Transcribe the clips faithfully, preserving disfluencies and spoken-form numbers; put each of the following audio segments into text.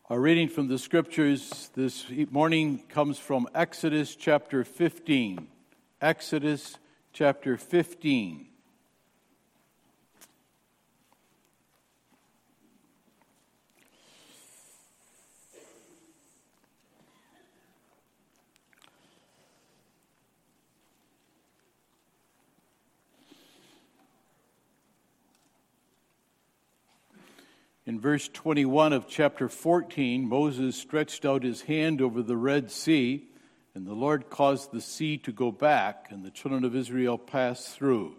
Our reading from the Scriptures this morning comes from Exodus chapter fifteen. Exodus chapter fifteen. In verse twenty-one of chapter fourteen, Moses stretched out his hand over the Red Sea, and the Lord caused the sea to go back, and the children of Israel passed through.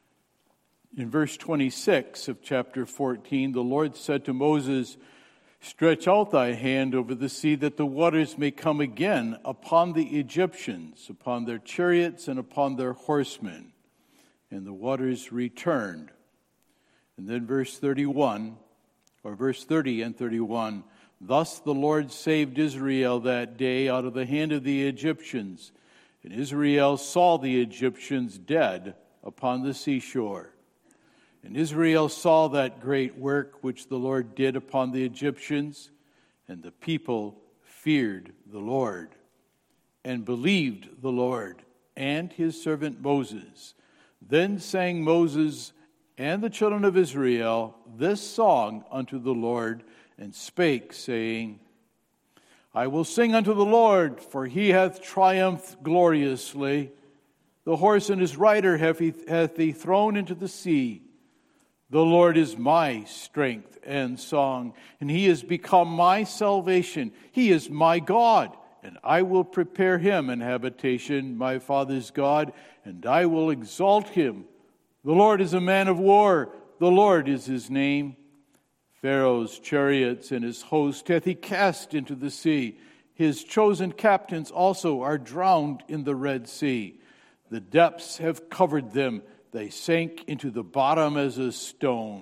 In verse twenty-six of chapter fourteen, the Lord said to Moses, "Stretch out thy hand over the sea, that the waters may come again upon the Egyptians, upon their chariots and upon their horsemen." And the waters returned. And then verse thirty-one, or verse thirty and thirty-one, "Thus the Lord saved Israel that day out of the hand of the Egyptians. And Israel saw the Egyptians dead upon the seashore. And Israel saw that great work which the Lord did upon the Egyptians, and the people feared the Lord, and believed the Lord and his servant Moses. Then sang Moses and the children of Israel this song unto the Lord, and spake, saying, I will sing unto the Lord, for he hath triumphed gloriously. The horse and his rider hath he, hath he thrown into the sea. The Lord is my strength and song, and he is become my salvation. He is my God, and I will prepare him an habitation, my father's God, and I will exalt him. The Lord is a man of war. The Lord is his name. Pharaoh's chariots and his host hath he cast into the sea. His chosen captains also are drowned in the Red Sea. The depths have covered them. They sank into the bottom as a stone.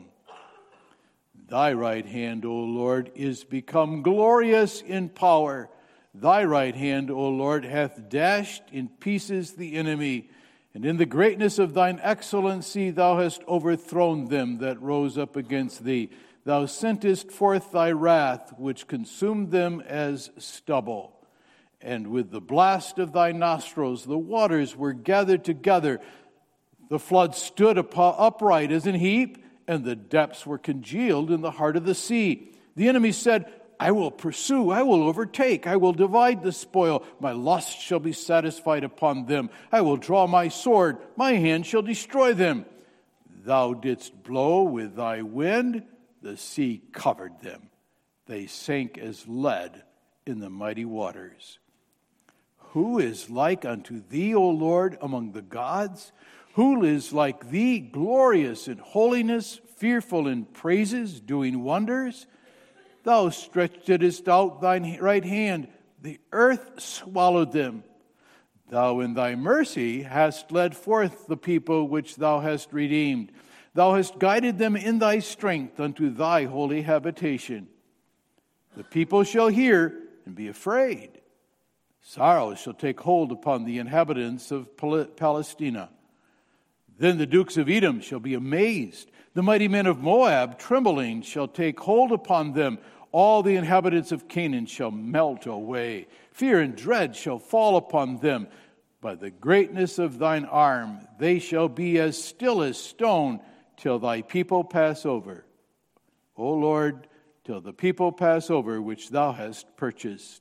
Thy right hand, O Lord, is become glorious in power. Thy right hand, O Lord, hath dashed in pieces the enemy. And in the greatness of thine excellency thou hast overthrown them that rose up against thee. Thou sentest forth thy wrath, which consumed them as stubble. And with the blast of thy nostrils the waters were gathered together. The flood stood upright as an heap, and the depths were congealed in the heart of the sea. The enemy said, I will pursue, I will overtake, I will divide the spoil. My lust shall be satisfied upon them. I will draw my sword, my hand shall destroy them. Thou didst blow with thy wind, the sea covered them. They sank as lead in the mighty waters. Who is like unto thee, O Lord, among the gods? Who is like thee, glorious in holiness, fearful in praises, doing wonders? Thou stretchedst out thine right hand, the earth swallowed them. Thou in thy mercy hast led forth the people which thou hast redeemed. Thou hast guided them in thy strength unto thy holy habitation. The people shall hear and be afraid. Sorrow shall take hold upon the inhabitants of Palestina. Then the dukes of Edom shall be amazed. The mighty men of Moab, trembling, shall take hold upon them. All the inhabitants of Canaan shall melt away. Fear and dread shall fall upon them. By the greatness of thine arm, they shall be as still as stone till thy people pass over. O Lord, till the people pass over which thou hast purchased.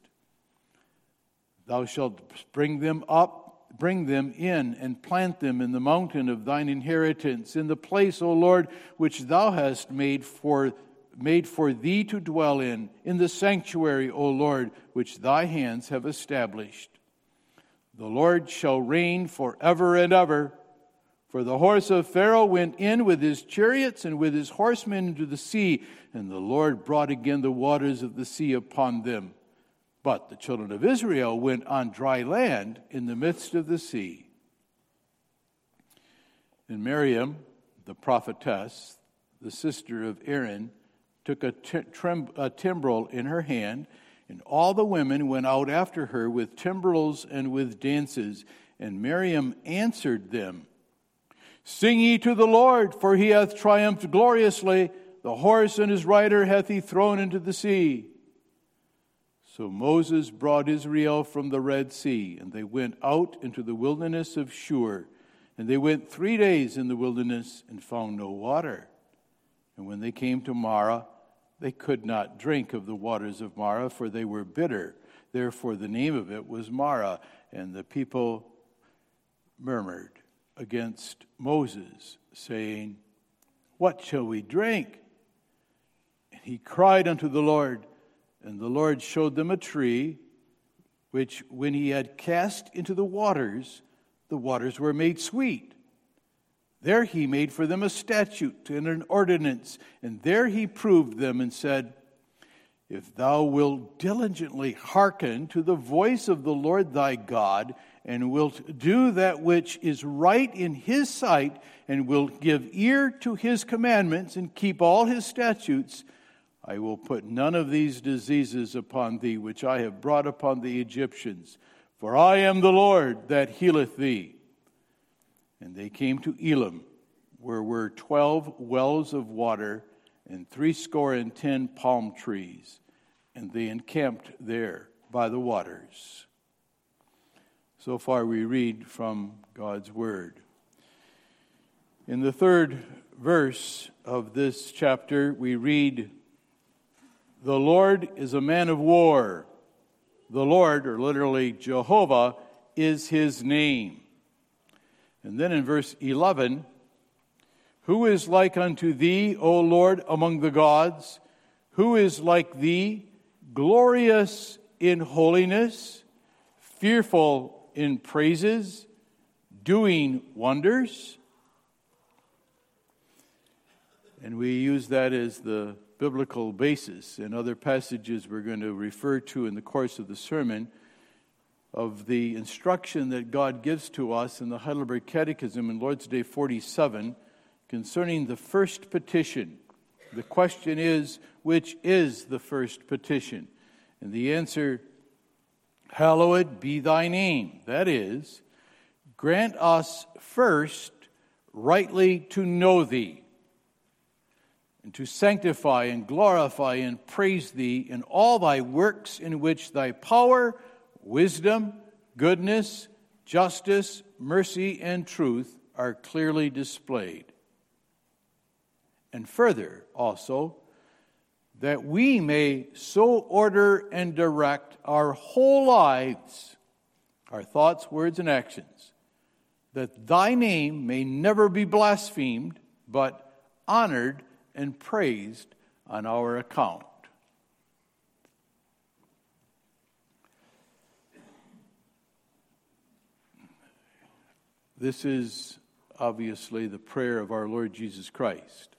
Thou shalt bring them up, bring them in, and plant them in the mountain of thine inheritance, in the place, O Lord, which thou hast made for made for thee to dwell in, in the sanctuary, O Lord, which thy hands have established. The Lord shall reign forever and ever. For the horse of Pharaoh went in with his chariots and with his horsemen into the sea, and the Lord brought again the waters of the sea upon them. But the children of Israel went on dry land in the midst of the sea. And Miriam, the prophetess, the sister of Aaron, took a, t- trem- a timbrel in her hand, and all the women went out after her with timbrels and with dances. And Miriam answered them, Sing ye to the Lord, for he hath triumphed gloriously. The horse and his rider hath he thrown into the sea. So Moses brought Israel from the Red Sea, and they went out into the wilderness of Shur. And they went three days in the wilderness and found no water. And when they came to Marah, they could not drink of the waters of Marah, for they were bitter. Therefore the name of it was Marah. And the people murmured against Moses, saying, "What shall we drink?" And he cried unto the Lord, and the Lord showed them a tree, which when he had cast into the waters, the waters were made sweet. There he made for them a statute and an ordinance, and there he proved them and said, "If thou wilt diligently hearken to the voice of the Lord thy God, and wilt do that which is right in his sight, and wilt give ear to his commandments, and keep all his statutes, I will put none of these diseases upon thee, which I have brought upon the Egyptians. For I am the Lord that healeth thee." And they came to Elim, where were twelve wells of water, and threescore and ten palm trees, and they encamped there by the waters. So far we read from God's Word. In the third verse of this chapter, we read, "The Lord is a man of war. The Lord," or literally Jehovah, "is his name." And then in verse eleven, "Who is like unto thee, O Lord, among the gods? Who is like thee, glorious in holiness, fearful in praises, doing wonders?" And we use that as the biblical basis in other passages we're going to refer to in the course of the sermon of the instruction that God gives to us in the Heidelberg Catechism in Lord's Day forty-seven concerning the first petition. The question is, which is the first petition? And the answer, "Hallowed be thy name." That is, grant us first rightly to know thee, and to sanctify and glorify and praise thee in all thy works in which thy power, wisdom, goodness, justice, mercy, and truth are clearly displayed. And further, also, that we may so order and direct our whole lives, our thoughts, words, and actions, that thy name may never be blasphemed, but honored and praised on our account. This is obviously the prayer of our Lord Jesus Christ.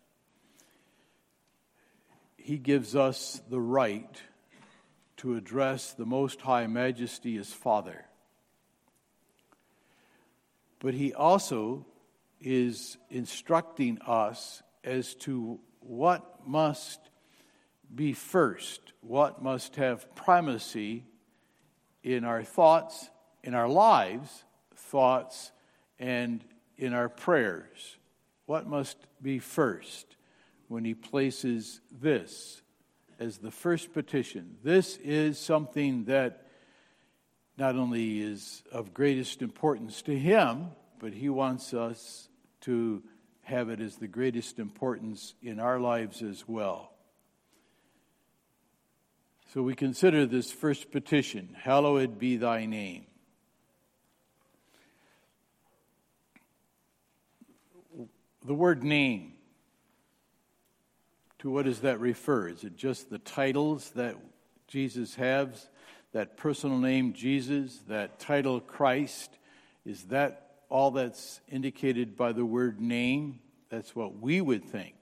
He gives us the right to address the Most High Majesty as Father. But he also is instructing us as to what must be first, what must have primacy in our thoughts, in our lives, thoughts, and in our prayers. What must be first when he places this as the first petition? This is something that not only is of greatest importance to him, but he wants us to have it as the greatest importance in our lives as well. So we consider this first petition, "Hallowed be thy name." The word name, to what does that refer? Is it just the titles that Jesus has, that personal name Jesus, that title Christ? Is that all that's indicated by the word name? That's what we would think.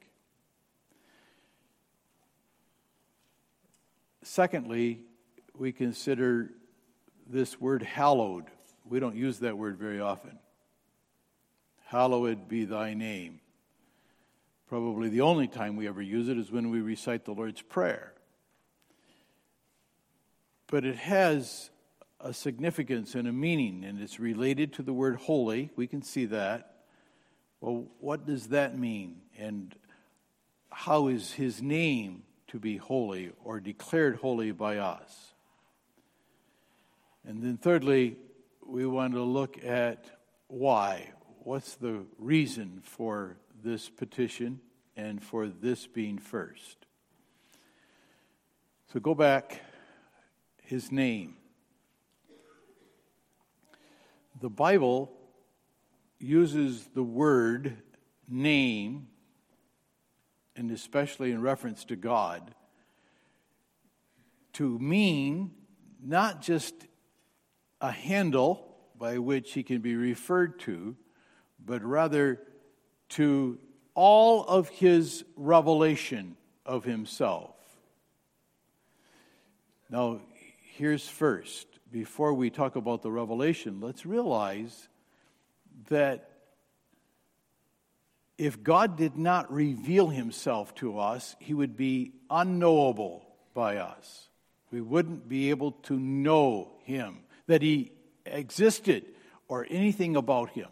Secondly, we consider this word hallowed. We don't use that word very often. Hallowed be thy name. Probably the only time we ever use it is when we recite the Lord's Prayer. But it has a significance and a meaning, and it's related to the word holy. We can see that. Well, what does that mean? And how is his name to be holy or declared holy by us? And then thirdly, we want to look at why. What's the reason for this petition and for this being first? So go back, his name. The Bible uses the word name, and especially in reference to God, to mean not just a handle by which he can be referred to, but rather to all of his revelation of himself. Now, here's first, before we talk about the revelation, let's realize that if God did not reveal himself to us, he would be unknowable by us. We wouldn't be able to know him, that he existed, or anything about him.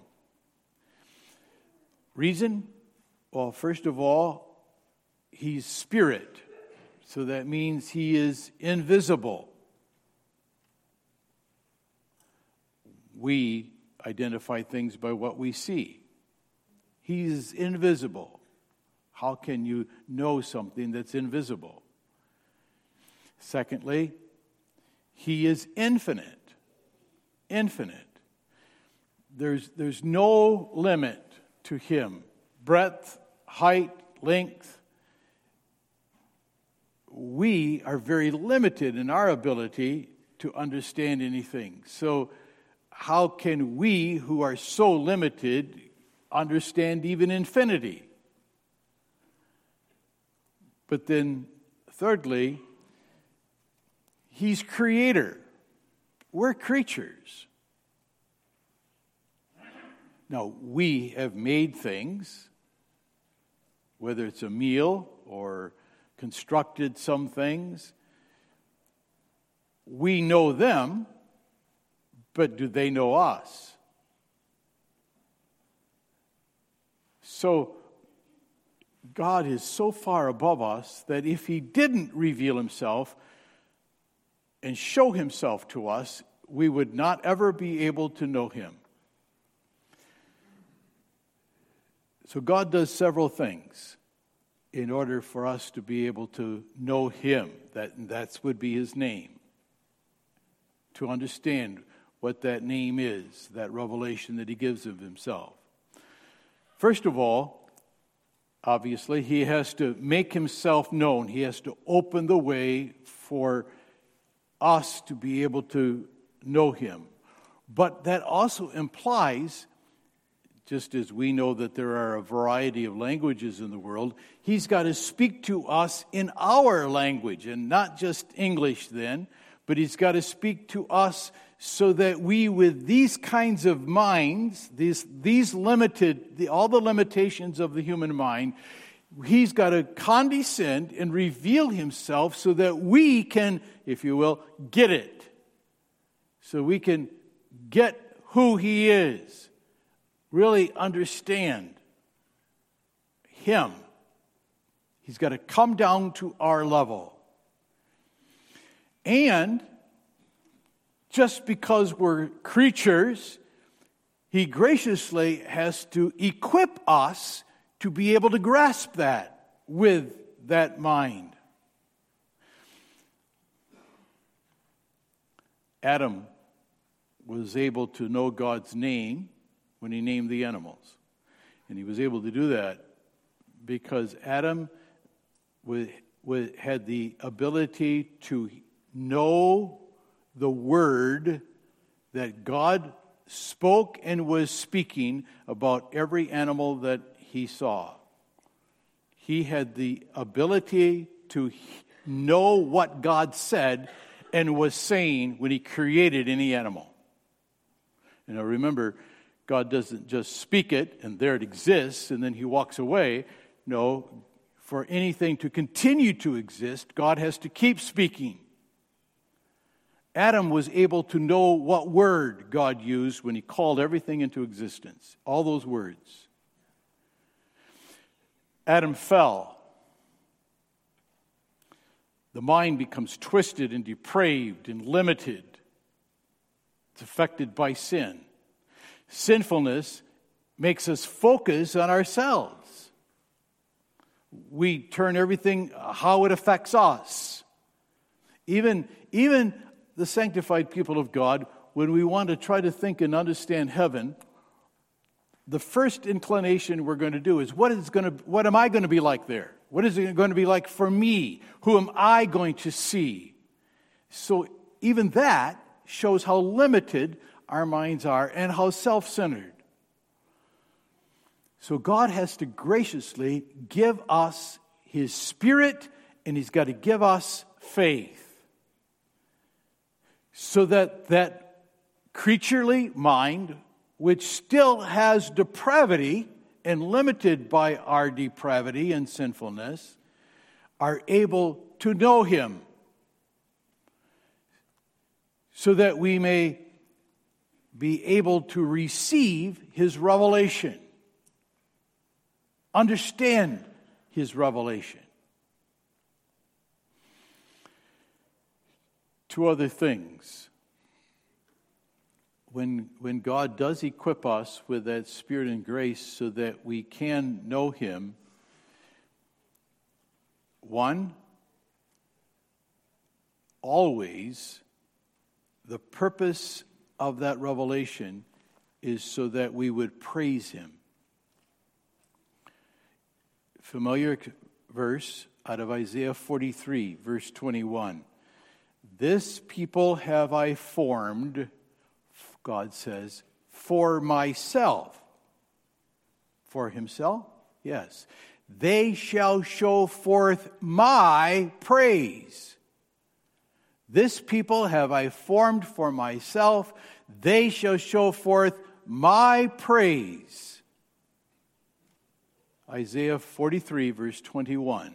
Reason? Well, first of all, he's spirit. So that means he is invisible. We identify things by what we see. He is invisible. How can you know something that's invisible? Secondly, he is infinite. Infinite. There's, there's no limit to him. Breadth, height, length. We are very limited in our ability to understand anything. So how can we, who are so limited, understand even infinity? But then, thirdly, he's creator. We're creatures. Now, we have made things, whether it's a meal or constructed some things. We know them, but do they know us? So, God is so far above us that if he didn't reveal himself and show himself to us, we would not ever be able to know him. So God does several things in order for us to be able to know him. That that would be his name. To understand what that name is, that revelation that he gives of himself. First of all, obviously, he has to make himself known. He has to open the way for us to be able to know him. But that also implies, just as we know that there are a variety of languages in the world, he's got to speak to us in our language, and not just English then, but he's got to speak to us so that we, with these kinds of minds, these, these limited, the, all the limitations of the human mind, he's got to condescend and reveal himself so that we can, if you will, get it. So we can get who he is. Really understand him. He's got to come down to our level. And just because we're creatures, he graciously has to equip us to be able to grasp that with that mind. Adam was able to know God's name when he named the animals. And he was able to do that because Adam had the ability to know the word that God spoke and was speaking about every animal that he saw. He had the ability to know what God said and was saying when he created any animal. And now remember, God doesn't just speak it and there it exists and then he walks away. No, for anything to continue to exist, God has to keep speaking. Adam was able to know what word God used when he called everything into existence. All those words. Adam fell. The mind becomes twisted and depraved and limited. It's affected by sin. Sinfulness makes us focus on ourselves. We turn everything how it affects us. Even, even the sanctified people of God, when we want to try to think and understand heaven, the first inclination we're going to do is, what is going to, what am I going to be like there? What is it going to be like for me? Who am I going to see? So even that shows how limited our minds are and how self-centered. So God has to graciously give us His Spirit, and He's got to give us faith. So that that creaturely mind, which still has depravity and limited by our depravity and sinfulness, are able to know Him, so that we may be able to receive His revelation, understand His revelation. Two other things. When, when God does equip us with that Spirit and grace so that we can know Him, one, always the purpose of that revelation is so that we would praise Him. Familiar verse out of Isaiah forty-three, verse twenty-one. This people have I formed, God says, for myself. For Himself? Yes. They shall show forth my praise. This people have I formed for myself. They shall show forth my praise. Isaiah forty-three, verse twenty-one.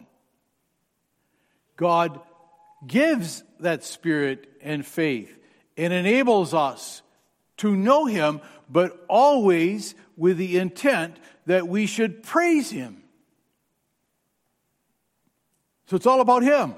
God gives that Spirit and faith and enables us to know Him, but always with the intent that we should praise Him. So it's all about Him.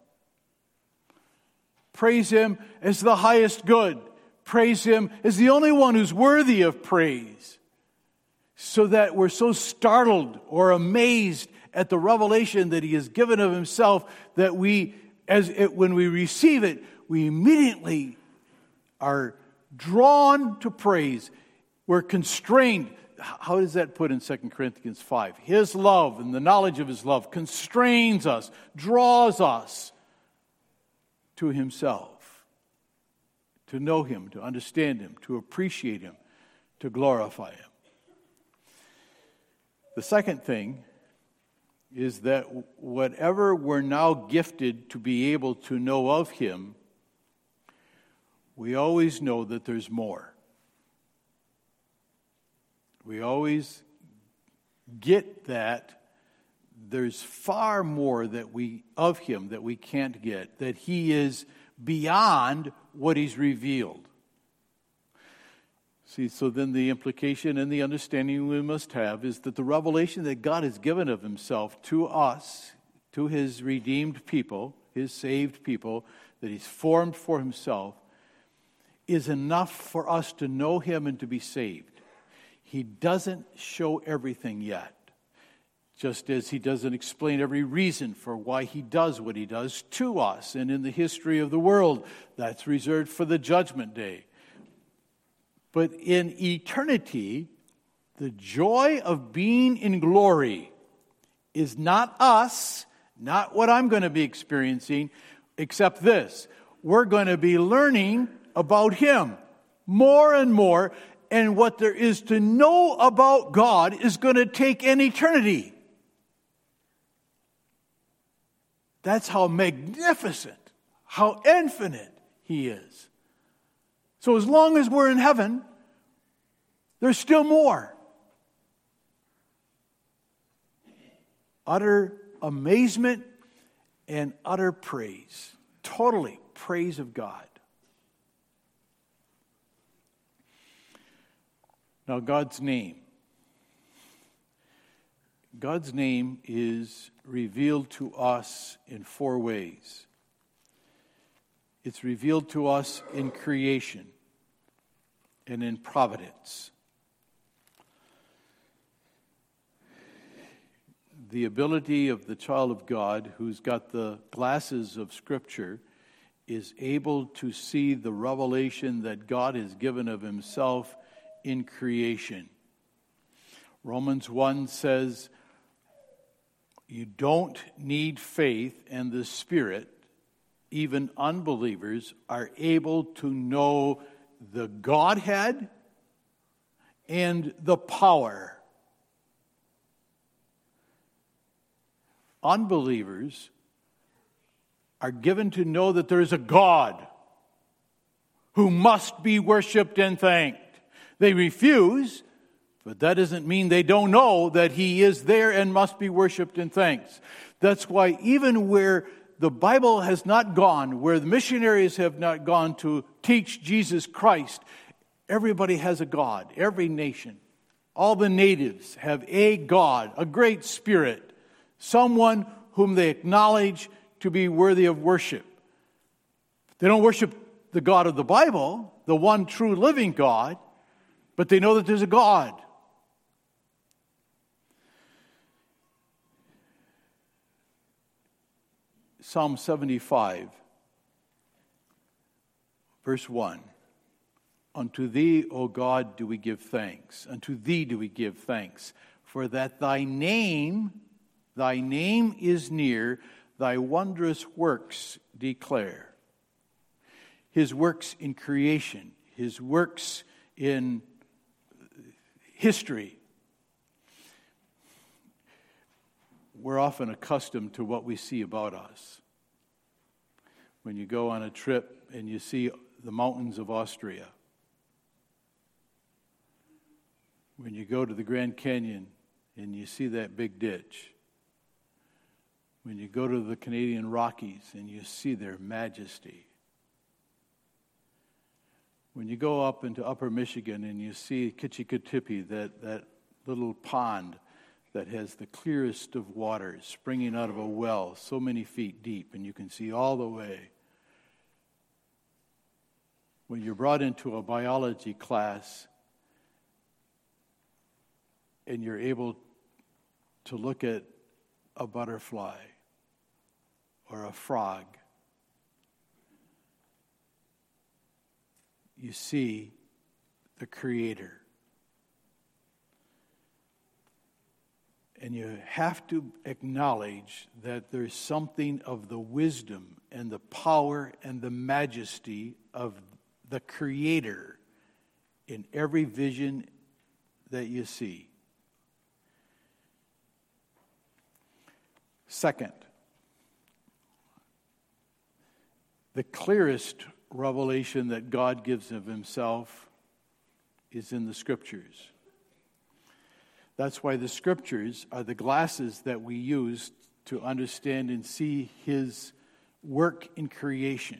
Praise Him as the highest good. Praise Him as the only one who's worthy of praise. So that we're so startled or amazed at the revelation that He has given of Himself that we, as it, when we receive it, we immediately are drawn to praise. We're constrained. How does that put in Second Corinthians five? His love and the knowledge of His love constrains us, draws us to Himself, to know Him, to understand Him, to appreciate Him, to glorify Him. The second thing is that whatever we're now gifted to be able to know of Him, we always know that there's more. We always get that there's far more that we of Him that we can't get, that He is beyond what He's revealed. See, so then the implication and the understanding we must have is that the revelation that God has given of Himself to us, to His redeemed people, His saved people, that He's formed for Himself, is enough for us to know Him and to be saved. He doesn't show everything yet, just as He doesn't explain every reason for why He does what He does to us and in the history of the world. That's reserved for the judgment day. But in eternity, the joy of being in glory is not us, not what I'm going to be experiencing, except this. We're going to be learning about Him more and more, and what there is to know about God is going to take an eternity. That's how magnificent, how infinite He is. So as long as we're in heaven, there's still more. Utter amazement and utter praise. Totally praise of God. Now, God's name. God's name is revealed to us in four ways. It's revealed to us in creation. and in providence. The ability of the child of God who's got the glasses of Scripture is able to see the revelation that God has given of himself in creation. Romans one says, you don't need faith and the Spirit. Even unbelievers are able to know the Godhead and the power. Unbelievers are given to know that there is a God who must be worshiped and thanked. They refuse, but that doesn't mean they don't know that he is there and must be worshiped and thanked. That's why even where the Bible has not gone, where the missionaries have not gone to teach Jesus Christ, everybody has a God, every nation. All the natives have a God, a great spirit, someone whom they acknowledge to be worthy of worship. They don't worship the God of the Bible, the one true living God, but they know that there's a God. Psalm seventy-five, verse one. Unto thee, O God, do we give thanks. Unto thee do we give thanks. For that thy name, thy name is near, thy wondrous works declare. His works in creation, his works in history. We're often accustomed to what we see about us. When you go on a trip and you see the mountains of Austria, when you go to the Grand Canyon and you see that big ditch, when you go to the Canadian Rockies and you see their majesty, when you go up into Upper Michigan and you see Kitchikatipi, that, that little pond that has the clearest of waters springing out of a well so many feet deep, and you can see all the way. When you're brought into a biology class and you're able to look at a butterfly or a frog, you see the Creator. And you have to acknowledge that there's something of the wisdom and the power and the majesty of the Creator in every vision that you see. Second, the clearest revelation that God gives of himself is in the Scriptures. That's why the Scriptures are the glasses that we use to understand and see his work in creation.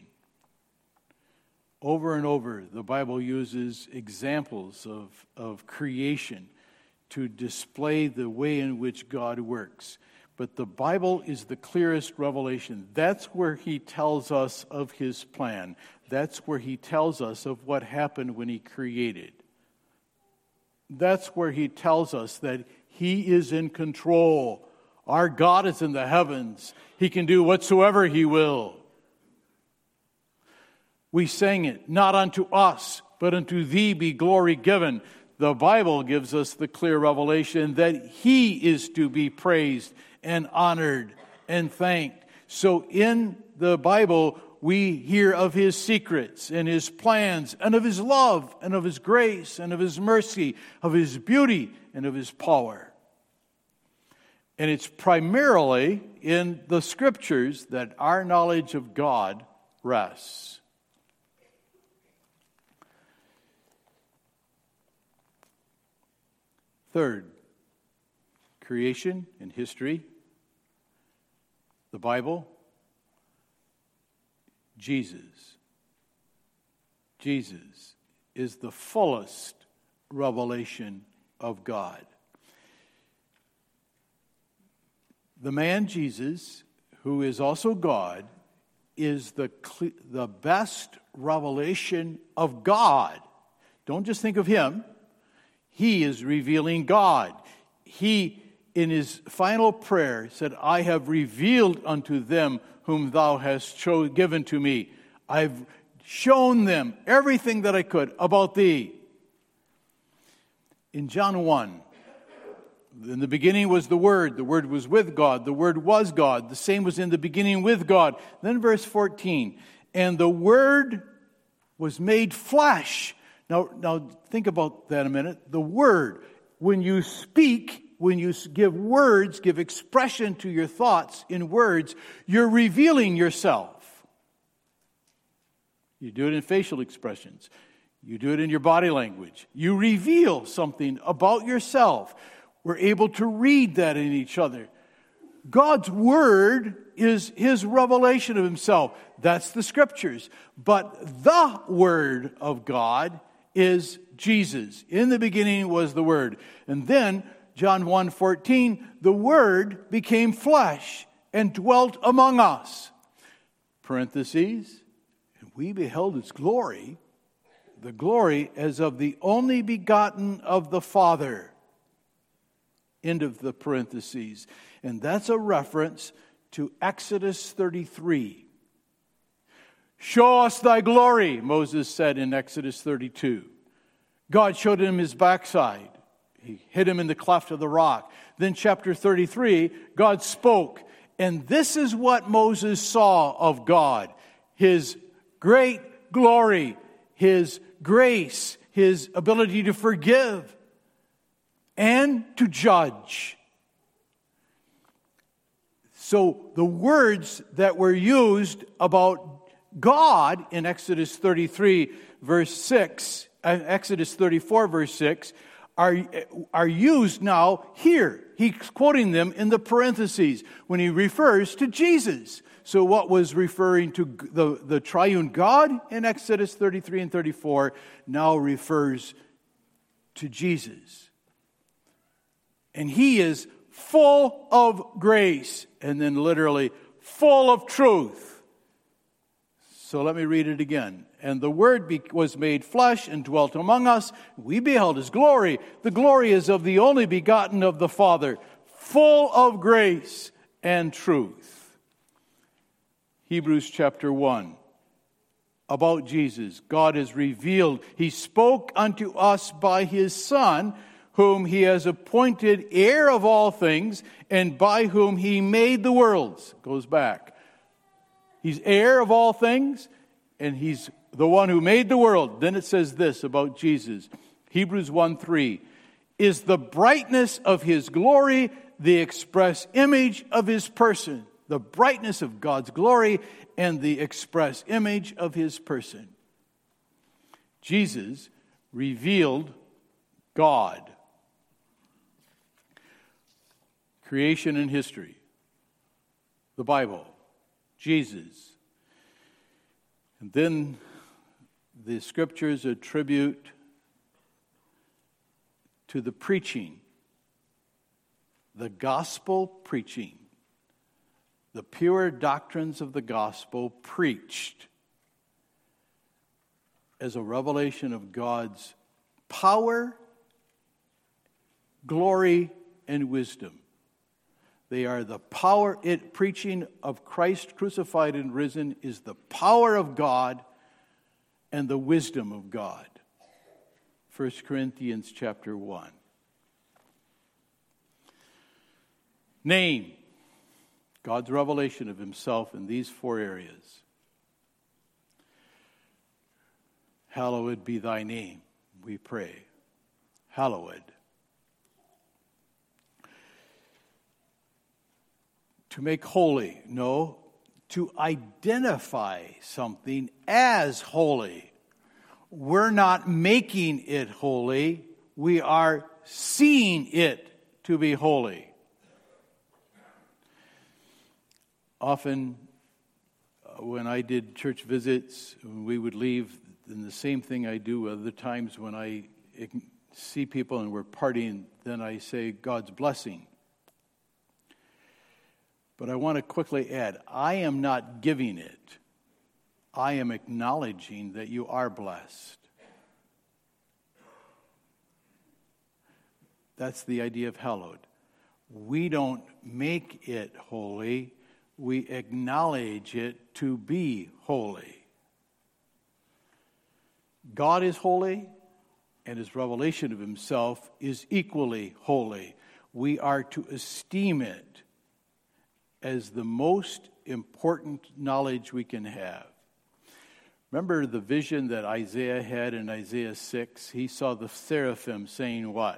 Over and over, the Bible uses examples of, of creation to display the way in which God works. But the Bible is the clearest revelation. That's where he tells us of his plan. That's where he tells us of what happened when he created. That's where he tells us that he is in control. Our God is in the heavens. He can do whatsoever he will. We sang it, not unto us, but unto thee be glory given. The Bible gives us the clear revelation that he is to be praised and honored and thanked. So in the Bible, we hear of his secrets and his plans and of his love and of his grace and of his mercy, of his beauty and of his power. And it's primarily in the Scriptures that our knowledge of God rests. Third, creation and history, the Bible, Jesus. Jesus is the fullest revelation of God. The man Jesus, who is also God, is the, the best revelation of God Don't just think of him. He is revealing God. He, in his final prayer, said, I have revealed unto them whom thou hast cho- given to me. I've shown them everything that I could about thee. In John one, in the beginning was the Word. The Word was with God. The Word was God. The same was in the beginning with God. Then verse fourteen, and the Word was made flesh. Now, now think about that a minute. The Word, when you speak, when you give words, give expression to your thoughts in words, you're revealing yourself. You do it in facial expressions. You do it in your body language. You reveal something about yourself. We're able to read that in each other. God's Word is His revelation of Himself. That's the Scriptures. But the Word of God is Jesus. In the beginning was the Word. And then, John one fourteen, the Word became flesh and dwelt among us. Parentheses, and we beheld His glory, the glory as of the only begotten of the Father. End of the parentheses. And that's a reference to Exodus thirty-three. Show us thy glory, Moses said in Exodus thirty-two. God showed him his backside. He hid him in the cleft of the rock. Then chapter thirty-three, God spoke. And this is what Moses saw of God. His great glory, His grace, His ability to forgive and to judge. So the words that were used about God in Exodus thirty-three, verse six, uh, Exodus thirty-four, verse six, are, are used now here. He's quoting them in the parentheses when he refers to Jesus. So what was referring to the, the triune God in Exodus thirty-three and thirty-four now refers to Jesus. And He is full of grace, and then literally full of truth. So let me read it again. And the Word be- was made flesh and dwelt among us. We beheld His glory. The glory is of the only begotten of the Father, full of grace and truth. Hebrews chapter one. About Jesus, God has revealed. He spoke unto us by His Son, whom He has appointed heir of all things, and by whom He made the worlds. Goes back. He's heir of all things, and He's the one who made the world. Then it says this about Jesus. Hebrews one three. Is the brightness of His glory the express image of His person? The brightness of God's glory and the express image of His person. Jesus revealed God. Creation and history. The Bible. Jesus. And then the Scriptures attribute to the preaching, the gospel preaching, the pure doctrines of the gospel preached as a revelation of God's power, glory, and wisdom. They are the power, it preaching of Christ crucified and risen is the power of God and the wisdom of God. First Corinthians chapter one. Name. God's revelation of Himself in these four areas. Hallowed be thy name, we pray. Hallowed. To make holy, no, to identify something as holy. We're not making it holy, we are seeing it to be holy. Often, uh, when I did church visits, when we would leave, and the same thing I do other times when I see people and we're partying, then I say, God's blessing. But I want to quickly add, I am not giving it. I am acknowledging that you are blessed. That's the idea of hallowed. We don't make it holy. We acknowledge it to be holy. God is holy, and his revelation of himself is equally holy. We are to esteem it as the most important knowledge we can have. Remember the vision that Isaiah had in Isaiah six? He saw the seraphim saying what?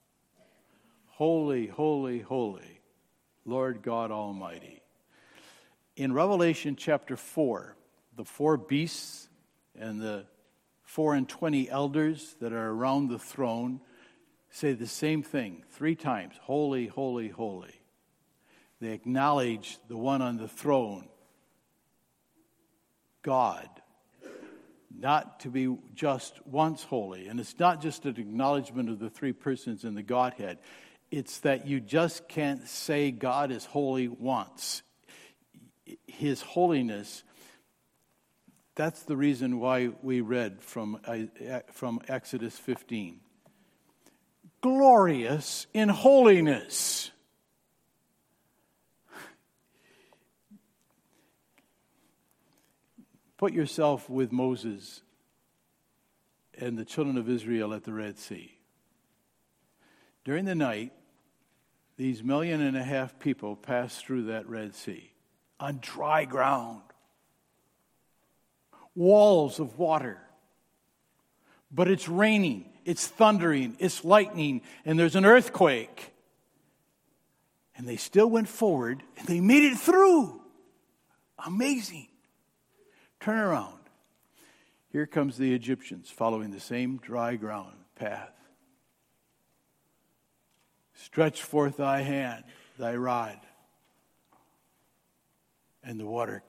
Holy, holy, holy, Lord God Almighty. In Revelation chapter four, the four beasts and the four and twenty elders that are around the throne say the same thing three times. Holy, holy, holy. They acknowledge the one on the throne, God, not to be just once holy. And it's not just an acknowledgement of the three persons in the Godhead. It's that you just can't say God is holy once. His holiness, that's the reason why we read from, from Exodus fifteen. Glorious in holiness. Put yourself with Moses and the children of Israel at the Red Sea. During the night, these million and a half people passed through that Red Sea on dry ground. Walls of water. But it's raining, it's thundering, it's lightning, and there's an earthquake. And they still went forward, and they made it through. Amazing. Turn around. Here comes the Egyptians following the same dry ground path. Stretch forth thy hand, thy rod, and the water.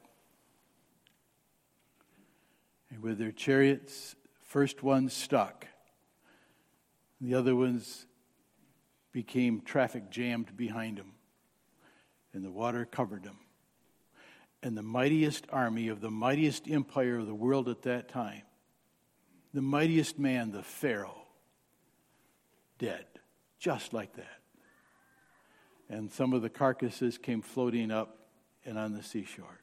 And with their chariots, first one stuck. The other ones became traffic jammed behind them. And the water covered them. And the mightiest army of the mightiest empire of the world at that time, the mightiest man, the Pharaoh, dead, just like that. And some of the carcasses came floating up and on the seashore.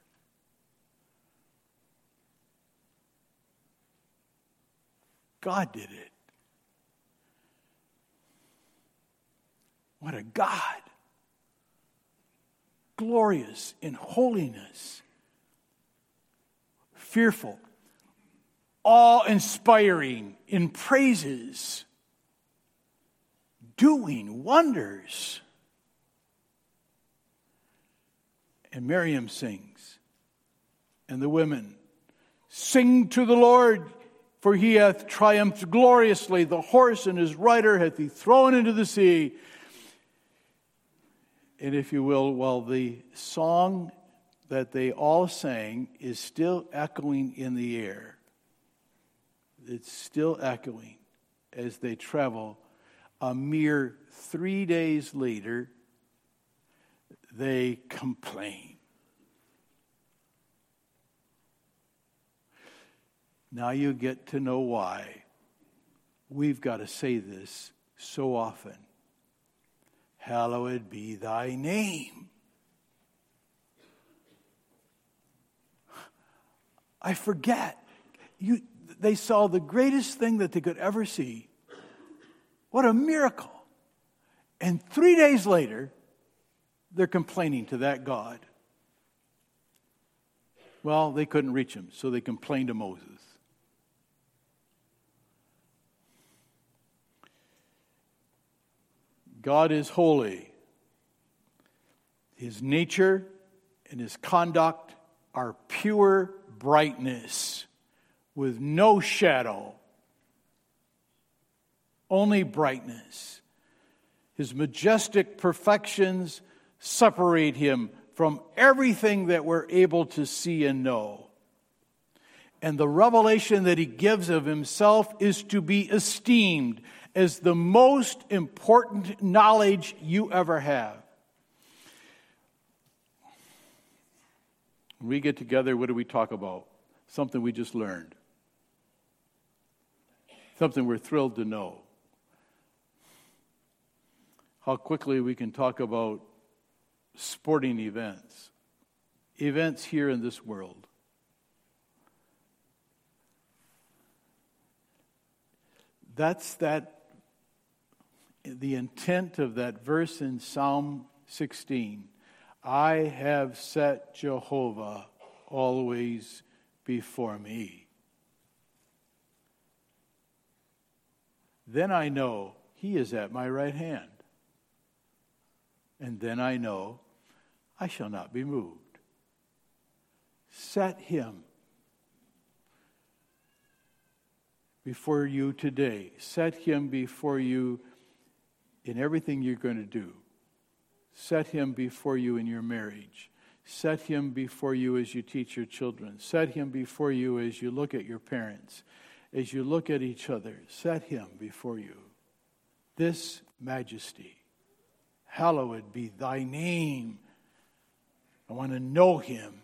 God did it. What a God. Glorious in holiness. Fearful. Awe-inspiring in praises. Doing wonders. And Miriam sings. And the women sing to the Lord, for he hath triumphed gloriously. The horse and his rider hath he thrown into the sea. And if you will, well, the song that they all sang is still echoing in the air. It's still echoing as they travel. A mere three days later, they complain. Now you get to know why we've got to say this so often. Hallowed be thy name. I forget. You, they saw the greatest thing that they could ever see. What a miracle. And three days later, they're complaining to that God. Well, they couldn't reach him, so they complained to Moses. God is holy. His nature and his conduct are pure brightness with no shadow, only brightness. His majestic perfections separate him from everything that we're able to see and know. And the revelation that he gives of himself is to be esteemed as the most important knowledge you ever have. When we get together, what do we talk about? Something we just learned. Something we're thrilled to know. how quickly we can talk about sporting events, events here in this world. That's that, the intent of that verse in Psalm sixteen. I have set Jehovah always before me. Then I know he is at my right hand. And then I know I shall not be moved. Set him before you today. Set him before you in everything you're going to do. Set him before you in your marriage. Set him before you as you teach your children. Set him before you as you look at your parents, as you look at each other. Set him before you. This majesty. Hallowed be thy name. I want to know him.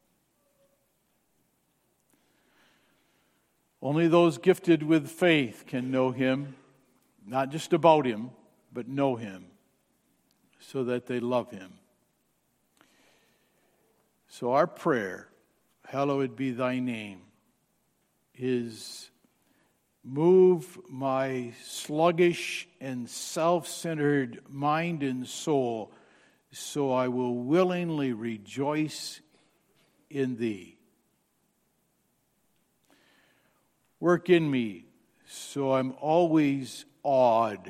Only those gifted with faith can know him, not just about him, but know him, so that they love him. So our prayer, hallowed be thy name, is move my sluggish and self-centered mind and soul, so I will willingly rejoice in thee. Work in me so I'm always awed,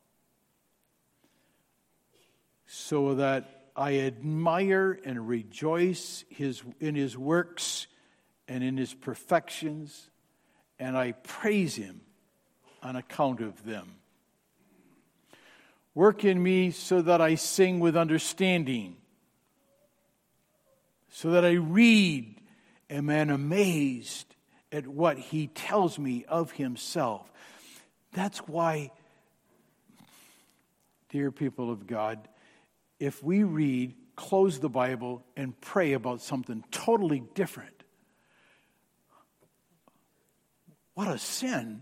so that I admire and rejoice his, in his works and in his perfections, and I praise him on account of them. Work in me so that I sing with understanding, so that I read and am amazed at what he tells me of himself. That's why, dear people of God, if we read, close the Bible, and pray about something totally different, what a sin.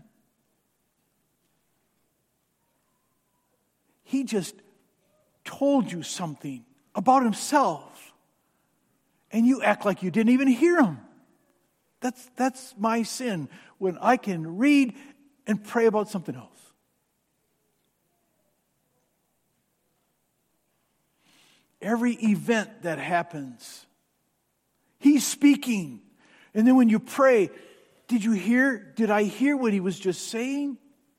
He just told you something about himself, and you act like you didn't even hear him. That's, that's my sin, when I can read and pray about something else. Every event that happens, he's speaking. And then when you pray, did you hear, did I hear what he was just saying?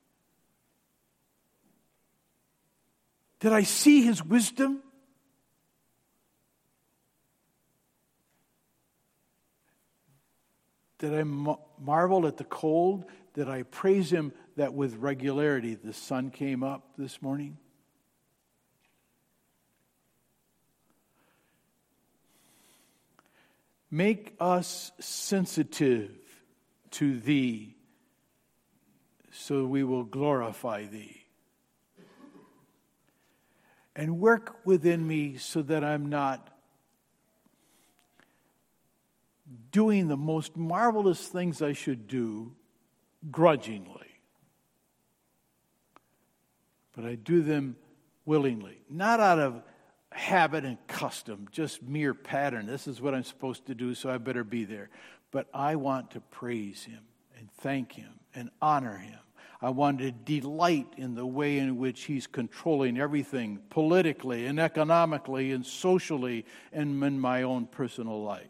Did I see his wisdom? Did I marvel at the cold? Did I praise him that with regularity the sun came up this morning? Make us sensitive to thee, so we will glorify thee. And work within me so that I'm not doing the most marvelous things I should do grudgingly. But I do them willingly, not out of habit and custom, just mere pattern. This is what I'm supposed to do, so I better be there. But I want to praise him and thank him and honor him. I want to delight in the way in which he's controlling everything politically and economically and socially and in my own personal life.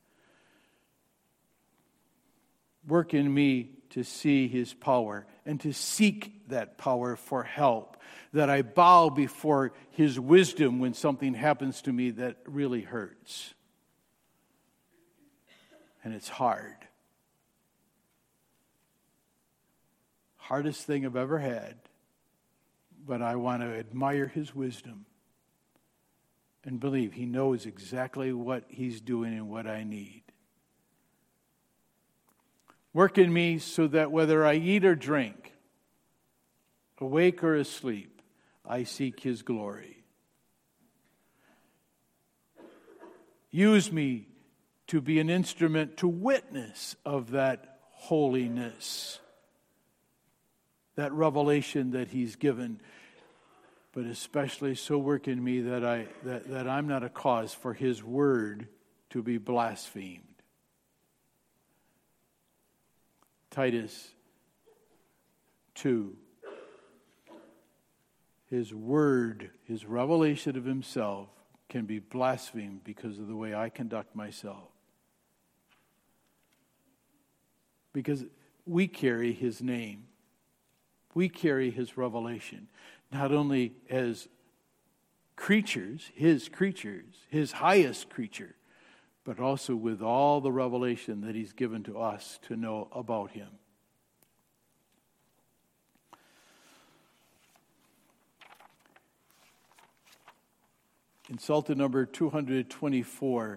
Work in me to see his power and to seek that power for help, that I bow before his wisdom when something happens to me that really hurts. And it's hard. Hardest thing I've ever had, but I want to admire his wisdom and believe he knows exactly what he's doing and what I need. Work in me so that whether I eat or drink, awake or asleep, I seek his glory. Use me to be an instrument to witness of that holiness, that revelation that he's given. but especially so work in me that, I, that, that I'm not a cause for his word to be blasphemed. Titus two. His word, his revelation of himself can be blasphemed because of the way I conduct myself. Because we carry his name. We carry his revelation, not only as creatures, his creatures, his highest creature, but also with all the revelation that he's given to us to know about him. In Psalter number two hundred twenty-four,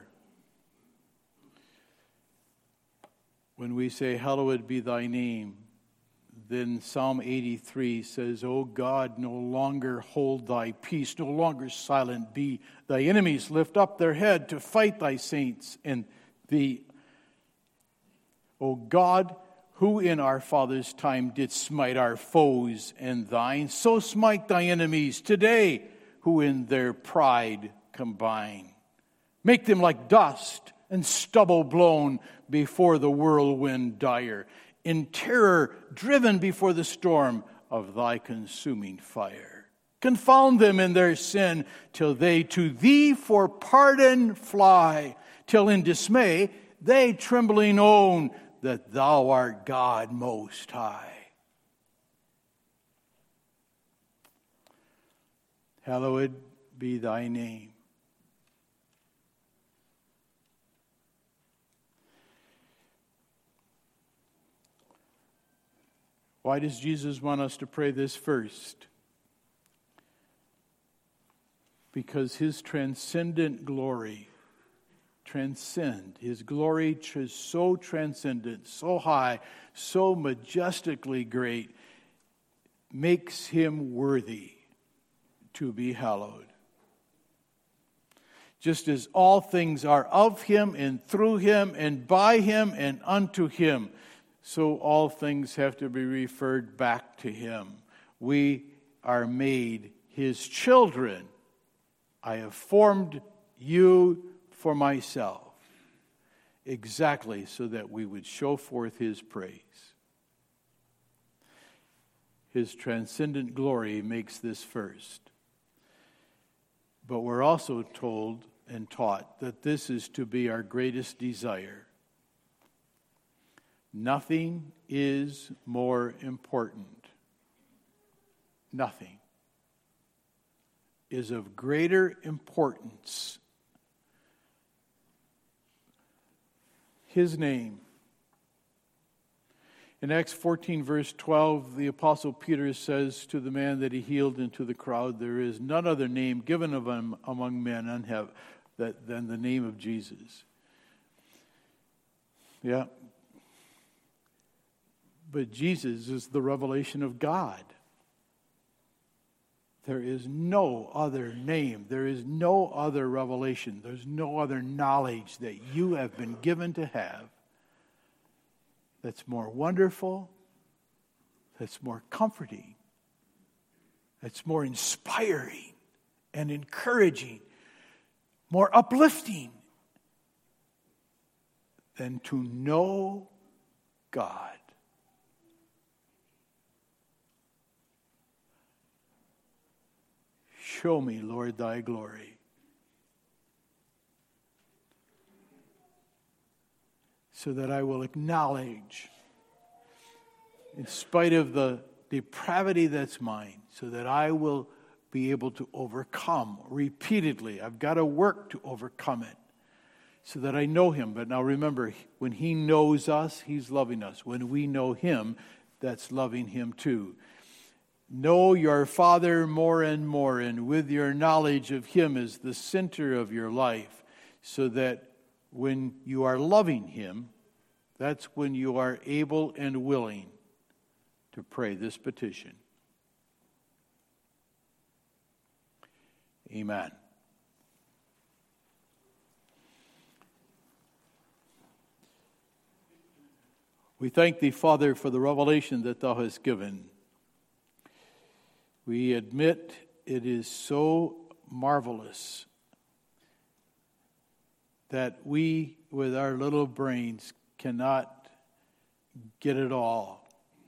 when we say, hallowed be thy name, then Psalm eighty-three says, O God, no longer hold thy peace, no longer silent be. Thy enemies lift up their head to fight thy saints and thee. O God, who in our fathers' time did smite our foes and thine, so smite thy enemies today, who in their pride combine. Make them like dust and stubble blown before the whirlwind dire, in terror driven before the storm of thy consuming fire. Confound them in their sin, till they to thee for pardon fly, till in dismay they trembling own that thou art God most high. Hallowed be thy name. Why does Jesus want us to pray this first? Because his transcendent glory, transcend, his glory is so transcendent, so high, so majestically great, makes him worthy to be hallowed. Just as all things are of him and through him and by him and unto him, so all things have to be referred back to him. We are made his children. I have formed you for myself, exactly so that we would show forth his praise. His transcendent glory makes this first. But we're also told and taught that this is to be our greatest desire. Nothing is more important. Nothing is of greater importance. His name. In Acts fourteen, verse twelve, the Apostle Peter says to the man that he healed and to the crowd, there is none other name given of him among men than the name of Jesus. Yeah. But Jesus is the revelation of God. There is no other name. There is no other revelation. There's no other knowledge that you have been given to have that's more wonderful, that's more comforting, that's more inspiring and encouraging, more uplifting than to know God. Show me, Lord, thy glory. So that I will acknowledge, in spite of the depravity that's mine, so that I will be able to overcome repeatedly. I've got to work to overcome it, so that I know him. But now remember, when he knows us, he's loving us. When we know him, that's loving him too. Know your Father more and more, and with your knowledge of him as the center of your life, so that when you are loving him, that's when you are able and willing to pray this petition. Amen. We thank thee, Father, for the revelation that thou hast given. We admit it is so marvelous that we, with our little brains, cannot get it all.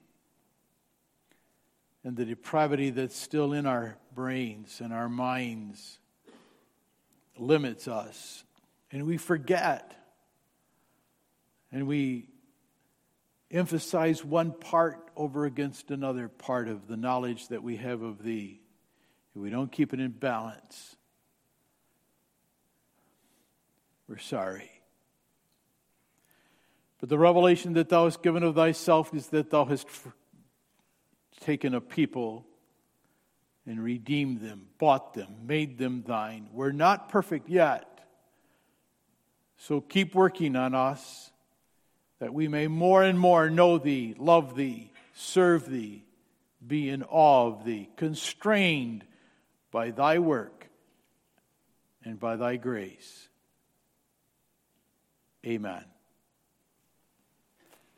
And the depravity that's still in our brains and our minds limits us. And we forget. And we emphasize one part over against another part of the knowledge that we have of Thee. If we don't keep it in balance, we're sorry. But the revelation that Thou hast given of Thyself is that Thou hast taken a people and redeemed them, bought them, made them Thine. We're not perfect yet. So keep working on us, that we may more and more know Thee, love Thee, serve Thee, be in awe of Thee, constrained by Thy work and by Thy grace. Amen.